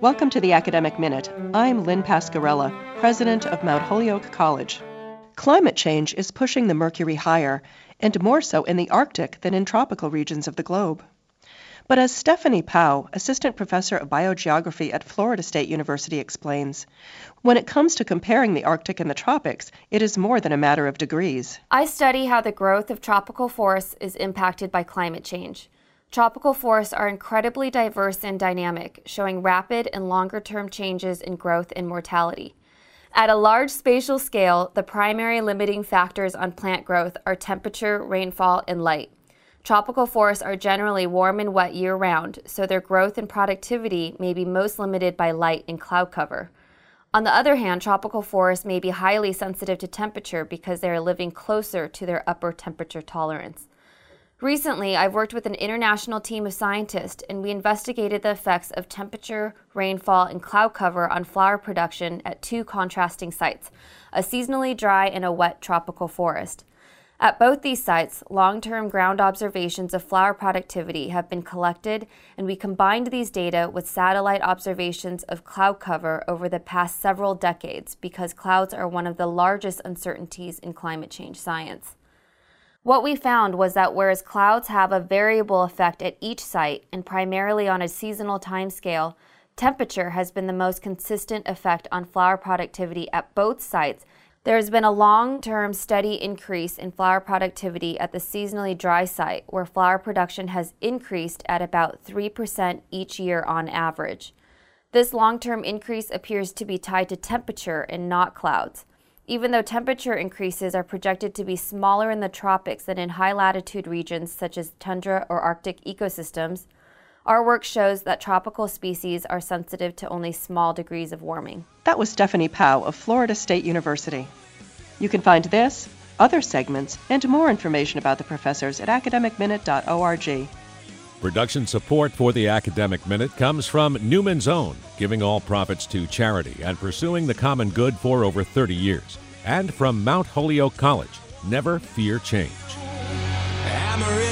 Welcome to the Academic Minute. I'm Lynn Pascarella, president of Mount Holyoke College. Climate change is pushing the mercury higher, and more so in the Arctic than in tropical regions of the globe. But as Stephanie Powell, assistant professor of biogeography at Florida State University, explains, when it comes to comparing the Arctic and the tropics, it is more than a matter of degrees. I study how the growth of tropical forests is impacted by climate change. Tropical forests are incredibly diverse and dynamic, showing rapid and longer-term changes in growth and mortality. At a large spatial scale, the primary limiting factors on plant growth are temperature, rainfall, and light. Tropical forests are generally warm and wet year-round, so their growth and productivity may be most limited by light and cloud cover. On the other hand, tropical forests may be highly sensitive to temperature because they are living closer to their upper temperature tolerance. Recently, I've worked with an international team of scientists, and we investigated the effects of temperature, rainfall, and cloud cover on flower production at two contrasting sites, a seasonally dry and a wet tropical forest. At both these sites, long-term ground observations of flower productivity have been collected, and we combined these data with satellite observations of cloud cover over the past several decades because clouds are one of the largest uncertainties in climate change science. What we found was that whereas clouds have a variable effect at each site and primarily on a seasonal timescale, temperature has been the most consistent effect on flower productivity at both sites. There has been a long-term steady increase in flower productivity at the seasonally dry site, where flower production has increased at about 3% each year on average. This long-term increase appears to be tied to temperature and not clouds. Even though temperature increases are projected to be smaller in the tropics than in high-latitude regions such as tundra or Arctic ecosystems, our work shows that tropical species are sensitive to only small degrees of warming. That was Stephanie Powell of Florida State University. You can find this, other segments, and more information about the professors at academicminute.org. Production support for the Academic Minute comes from Newman's Own, giving all profits to charity and pursuing the common good for over 30 years. And from Mount Holyoke College, never fear change.